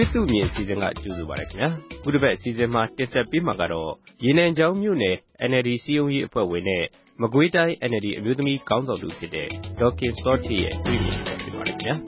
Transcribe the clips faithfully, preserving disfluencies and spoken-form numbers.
စုမြင့်စီစဉ်ကကြိုဆိုပါရခင်ဗျာခုတစ်ပတ်အစီအစဉ်မှာတင်ဆက်ပေးမှာကတော့ရေနံချောင်းမြို့နယ် N L D စည်းရုံးရေးအဖွဲ့ဝင်နဲ့မကွေးတိုင်း N L D အမျိုးသမီးခေါင်းဆောင်တူဖြစ်တဲ့ဒေါ်ခင်စောထေရဲ့တွေ့မြင်ချက်ဖြစ်ပါရခင်ဗျာ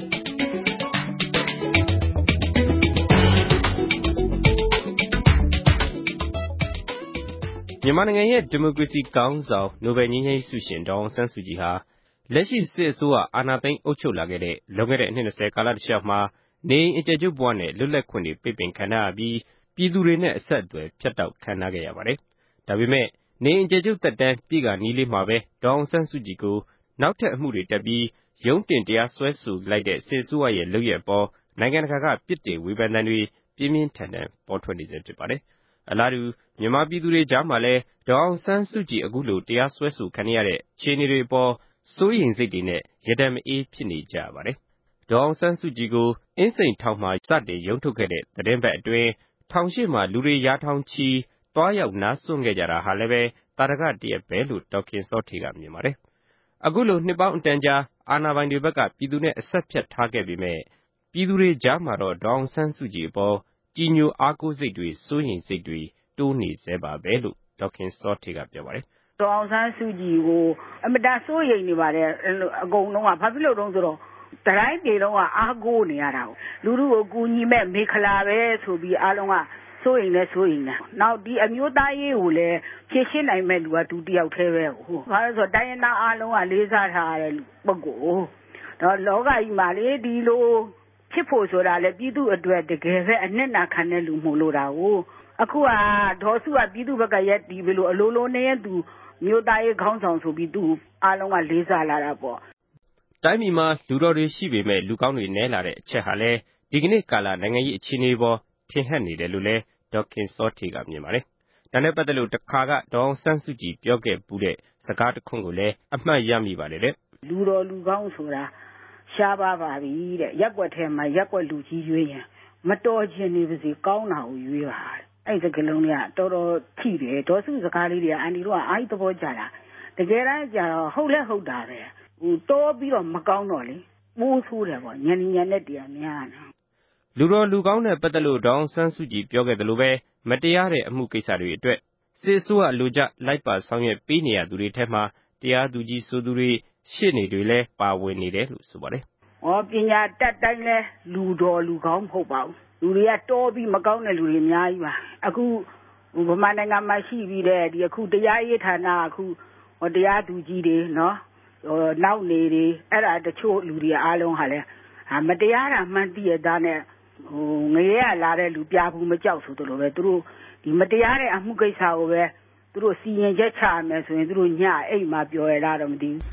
မြန်မာနိုင်ငံရဲ့ဒီမိုကရေစီခေါင်းဆောင်နိုဘယ်ငြိမ်းချမ်းရေးဆုရှင်ဒေါ်အောင်ဆန်းစုကြည်ဟာလက်ရှိစစ်အစိုးရအာဏာသိမ်းအုပ်ချုပ်လာခဲ့တဲ့လွန်ခဲ့တဲ့အနှစ်၂၀ကာလတစ်လျှောက်မှာနေအကျယ်ချုပ်ဘဝနဲ့လွတ်လပ်ခွင့်တွေပိတ်ပင်ခံရပြီးပြည်သူတွေနဲ့အဆက်အသွယ်ဖြတ်တောက်ခံရခဲ့ရပါတယ်။ဒါပေမဲ့နေအကျယ်ချုပ်သက်တမ်းပြည့်ကနီးလေးမှာပဲဒေါ်အောင်ဆန်းစုကြည်ကိုနောက်ထပ်အမှုတွေတက်ပြီးရုံးတင်တရားစွဲဆိုလိုက်တဲ့စစ်အစိုးရရဲ့လုပ်ရက်ပေါ်နိုင်ငံတကာကပြစ်တင်ဝေဖန်တဲ့တွေပြင်းပြင်းထန်ထန်ပေါ်ထွက်နေစေဖြစ်ပါတယ်။အလားတူမြန်မာပြည်သူတွေကြားမှာလည်းဒေါ်အောင်ဆန်းစုကြည်အခုလိုတရားစွဲဆိုခံရတဲ့ခြေအနေတွေပေါ်စိုးရိမ်စိတ်တွေနဲ့ရဒံမအေးဖြစ်နေကြပါတယ်။ဒေါ်အောင်ဆန်းစုကြည်ကိုအင်းစိန်ထောင်မှာစတင်ရုံးထုတ်ခဲ့တဲ့သတင်းပတ်အတွင်းထောင်ရှိမှာလူတွေရာထောင်ချီတွားရောက်နားစွန့်ခဲ့ကြတာဟာလည်းပဲတာရကတည်းပဲလို့ဒေါ်ခင်စောထေကမြင်ပါတယ်။အခုလိုနှစ်ပေါင်းအတန်ကြာအာဏာပိုင်တွေဘက်ကပြည်သူနဲ့အဆက်ဖြတ်ထားခဲ့ပေမဲ့ပြည်သူတွေကြားမှာတော့ဒေါ်အောင်ဆန်းစုကြည်အပေါ်ကြီးညိုအားကိုးစိတ်တွေစိုးရိမ်စိတ်တွေတိုးနေစေပါပဲလို့ဒေါ်ခင်စောထေကပြောပါတယ်။ဒေါ်အောင်ဆန်းစုကြည်ကိုအမတန်စိုးရိမ်နေပါတယ်အကုန်လုံးကဘာဖြစ်လို့တုံးဆိုတော့တတိုင်းပြည်လုံးကအားကိုးနေရတာလူလူကိုကူညီမဲ့မေခလာပဲဆိုပြီးအားလုံးကစိုးရိမ်လဲစိုးရိမ်တယ်နောက်ဒီအမျိုးသားရေးကိုလည်းဖြည့်ရှင်းနိုင်မဲ့လူကသူတယောက်တည်းပဲဟိုဘာလို့ဆိုတိုင်းရင်းသားအားလုံးကလေးစားထားတဲ့ပုဂ္ဂိုလ်တော့လောကကြီးမှာလေဒီလိုဖြစ်ဖို့ဆိုတာလေပြည်သူအတွက်တကယ်ပဲအနှစ်နာခံတဲ့လူမို့လို့တာကိုအခုကဒေါ်စုကပြည်သူဘက်ကရက်ဒီဘလို့အလိုလိုနဲ့သူမျိုးသားရေးခေါင်းဆောင်ဆိုပြီးသူအားလုံးကလေးစားလာတာပေါ့တိုင်းပြည်မှာလူတော်တွေရှိပေမဲ့လူကောင်းတွေနဲလာတဲ့အချက်ဟာလဲဒီကနေ့ကာလနိုင်ငံရေးအခြေအနေပေါ်ထင်ဟပ်နေတယ်လို့လဲဒေါ်ခင်စောထေကမြင်ပါတယ်။ဒါနဲ့ပတ်သက်လို့တစ်ခါကဒေါ်အောင်ဆန်းစုကြည်ပြောခဲ့ပူးတဲ့စကားတစ်ခွန်းကိုလဲအမှတ်ရမိပါတယ်တဲ့။လူတော်လူကောင်းဆိုတာရှားပါပါပြီတဲ့ရက်ွက်ထဲမှာရက်ွက်လူကြီးရွေးရင်မတော်ခြင်းနေပါစေကောင်းတာကိုရွေးပါတဲ့။အဲ့ဒီစကားလုံးတွေကတော်တော်ထိတယ်ဒေါ်စုစကားလေးတွေကအန်ဒီတို့ကအားကြီးသဘောကျတာတကယ်တမ်းကျတော့ဟုတ်လဲဟုတ်တာပဲဟိုတောပြီးတော့မကောင်းတော့လေမိုးဆိုးတယ်ပေါ့ညနေညနေတရားများတာလူတော်လူကောင်းနဲ့ပတ်သက်လို့ဒေါအောင်ဆန်းစုကြည်ပြောခဲ့တယ်လို့ပဲမတရားတဲ့အမှုကိစ္စတွေအတွက်စစ်အစိုးရလူကြလိုက်ပါဆောင်ရွက်ပေးနေရသူတွေထက်မှတရားသူကြီးဆိုသူတွေရှေ့နေတွေလည်းပါဝင်နေတယ်လို့ဆိုပါတယ်။ဩပညာတတ်တိုင်းလဲလူတော်လူကောင်းမဟုတ်ပါဘူး။လူတွေကတောပြီးမကောင်းတဲ့လူတွေအများကြီးပါ။အခုဗမာနိုင်ငံမှာရှိပြီးတဲ့ဒီအခုတရားရေးဌာနအခုဟောတရားသူကြီးတွေနော်ဟိုနောက်နေတွေအဲ့ဒါတချို့လူတွေအားလုံးဟာလဲဟာမတရားတာမှန်းသိရတာနဲ့ဟိုငရဲရလာတဲ့လူပြဘူးမကြောက်ဆိုတို့လိုပဲသူတို့ဒီမတရားတဲ့အမှုကိစ္စကိုပဲသူတို့စီရင်ချက်ချမယ်ဆိုရင်သူတို့ညအိမ်မှာပြောရတာတော့မသိဘူး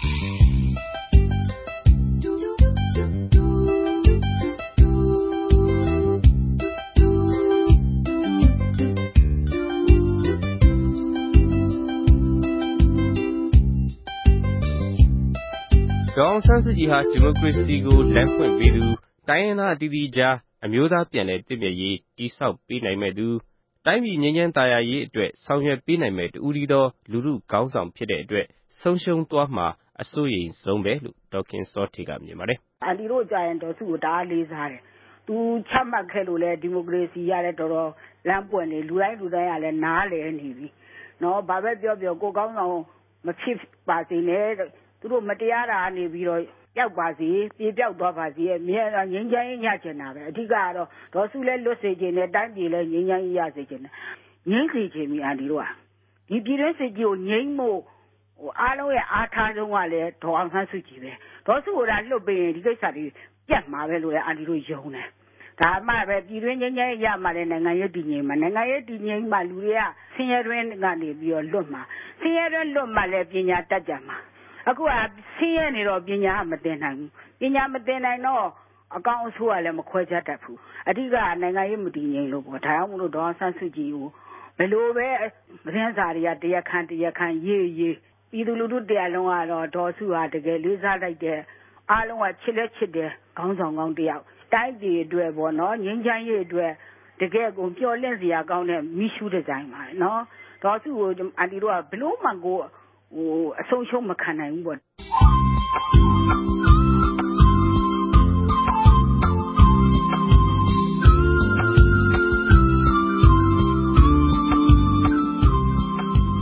ဒေါ်အောင်ဆန်းစုကြည်ဟာဒီမိုကရေစီကိုလမ်းဖွင့်ပေးသူတိုင်းရင်းသားအသီးသီးကြားအမျိုးသားပြန်လည်တည်မြဲရေးတည်ဆောက်ပေးနိုင်မဲ့သူတိုင်းပြည်ငြိမ်းချမ်းသာယာရေးအတွက်ဆောင်ရွက်ပေးနိုင်မဲ့တူဒီတော်လူလူခေါင်းဆောင်ဖြစ်တဲ့အတွက်ဆုံးရှုံးသွားမှာအစိုးရိမ်ဆုံးပဲလို့ဒေါ်ခင်စောထေကမြင်ပါတယ်။အန်ဒီတို့ကြာရင်ဒေါ်စုကိုဒါလေးစားတယ်။သူချမှတ်ခဲ့လို့လေဒီမိုကရေစီရတဲ့တော်တော်လမ်းပွင့်နေလူတိုင်းလူတိုင်းကလည်းနားလည်နေပြီ။နော်ဘာပဲပြောပြောကိုကောင်းဆောင်မဖြစ်ပါစေနဲ့သူတို့မတရားတာနေပြီးတော့ရောက်ပါစေပြေပြောက်သွားပါစေအမြဲတမ်းငြိမ်းချမ်းရေးရချင်တာပဲအဓိကကတော့ဒေါ်စုလည်းလွတ်စေခြင်းနဲ့တိုင်းပြည်လည်းငြိမ်းချမ်းရေးရစေခြင်းနဲ့ငြိမ်းစေခြင်းမိအန်ဒီတို့ကဒီပြည်တွင်းစစ်ကြီးကိုငြိမ်းမို့ဟိုအားလုံးရဲ့အားထားဆုံးကလည်းဒေါ်အောင်ဆန်းစုကြည်ပဲဒေါ်စုကလည်းလွတ်ပေးရင်ဒီကိစ္စတွေပြတ်မှာပဲလို့လည်းအန်ဒီတို့ယုံတယ်ဒါမှပဲပြည်တွင်းငြိမ်းချမ်းရေးရမှာလည်းနိုင်ငံရေးတည်ငြိမ်မှာနိုင်ငံရေးတည်ငြိမ်မှာလူတွေကဆင်းရဲတွင်းကနေပြီးတော့လွတ်မှာဆင်းရဲတွင်းလွတ်မှာလည်းပညာတတ်ကြမှာအခုကဆင်းရဲနေတော့ပညာမသင်နိုင်ဘူးပညာမသင်နိုင်တော့အကောင်အဆိုးကလည်းမခွဲခြားတတ်ဘူးအဓိကနိုင်ငံရေးမတည်ငြိမ်လို့ပေါ့ဒါကြောင့်မလို့ဒေါ်ဆန်းစုကြည်ကိုဘယ်လိုပဲသတင်းစာတွေကတရားခံတရားခံရေးရေးပြည်သူလူထုတရားလုံးကတော့ဒေါ်စုဟာတကယ်လေးစားလိုက်တဲ့အားလုံးကချစ်လက်ချစ်တဲ့ခေါင်းဆောင်ကောင်းတယောက်တိုင်းပြည်အတွက်ပေါ့နော်ငြိမ်းချမ်းရေးအတွက်တကယ်ကိုမျှော်လင့်စရာကောင်းတဲ့မီးရှူးဒီဇိုင်းပါနော်ဒေါ်စုကိုအန်တီတို့ကဘလို့မှကိုဟိုအဆုံးရှုံးမခံနိုင်ဘူးပေါ့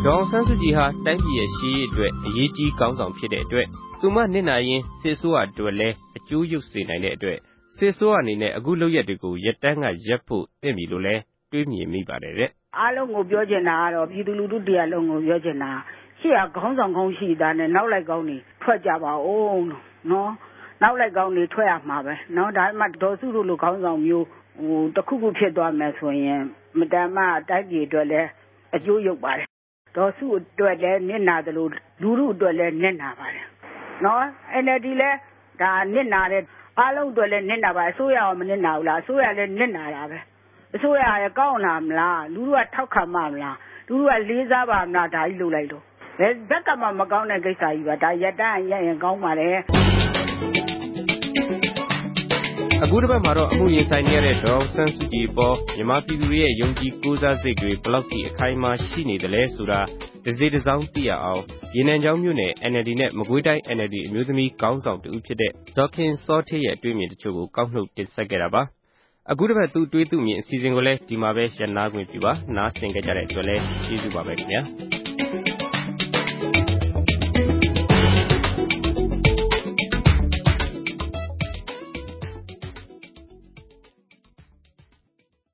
ဒေါ်အောင်ဆန်းစုကြည်ဟာတိုင်းပြည်ရဲ့ရှေ့ရေးအတွက်အရေးကြီးခေါင်းဆောင်ဖြစ်တဲ့အတွက်သူမနစ်နာရင်စစ်အစိုးရအတွက်လည်းအကျိုးရုပ်စေနိုင်တဲ့အတွက်စစ်အစိုးရအနေနဲ့အခုလုပ်ရက်တွေကိုရပ်တန်းကရပ်ဖို့သင့်ပြီလို့လည်းတွေးမြင်မိပါတယ်တဲ့အားလုံးကိုပြောချင်တာကတော့ပြည်သူလူထုတရားလုံးကိုပြောချင်တာရှေ့ကခေါင်းဆောင်ကောင်းရှိတာနဲ့နောက်လိုက်ကောင်းနေထွက်ကြပါဦးနော်နောက်လိုက်ကောင်းနေထွက်ရမှာပဲနော်ဒါမှဒေါ်စုတို့လိုခေါင်းဆောင်မျိုးဟိုတခုခုဖြစ်သွားမယ်ဆိုရင်မတမ်းမတိုက်ပြည်အတွက်လည်းအကျိုးရုပ်ပါတယ်ဒေါ်စုအတွက်လည်းနစ်နာတယ်လို့လူထုအတွက်လည်းနစ်နာပါတယ်နော် N L D လည်းဒါနစ်နာတဲ့အားလုံးအတွက်လည်းနစ်နာပါအစိုးရကမနစ်နာဘူးလားအစိုးရလည်းနစ်နာတာပဲအစိုးရရကောင်းလားမလားလူထုကထောက်ခံမှမလားလူထုကလေးစားပါမလားဒါကြီးလုပ်လိုက်လို့ဘယ်ဘက်ကမှမကောင်းတဲ့ကိစ္စကြီးပါဒါရက်တန်းရရင်ကောင်းပါလေအခုတစ်ပတ်မှာတော့အမှုရင်ဆိုင်နေရတဲ့ဒေါ်အောင်ဆန်းစုကြည်ပေါ်မြန်မာပြည်သူတွေရဲ့ယုံကြည်ကိုးစားစိတ်တွေဘလောက်ထိအခိုင်အမာရှိနေတယ်လဲဆိုတာဒဇေတစောင်းသိရအောင်ရေနံချောင်းမြို့နယ် N L D နဲ့မကွေးတိုင်း N L D အမျိုးသမီးခေါင်းဆောင်တူဖြစ်တဲ့ဒေါ်ခင်စောဌေးရဲ့အတွေ့အမြင်တချို့ကိုကောက်နှုတ်တင်ဆက်ခဲ့တာပါအခုတစ်ပတ်သူတွေးသူမြင်အစီအစဉ်ကိုလည်းဒီမှာပဲရပ်နားခွင့်ပြုပါနားဆင်ကြတဲ့အတွက်လည်းကျေးဇူးပါပဲခင်ဗျာ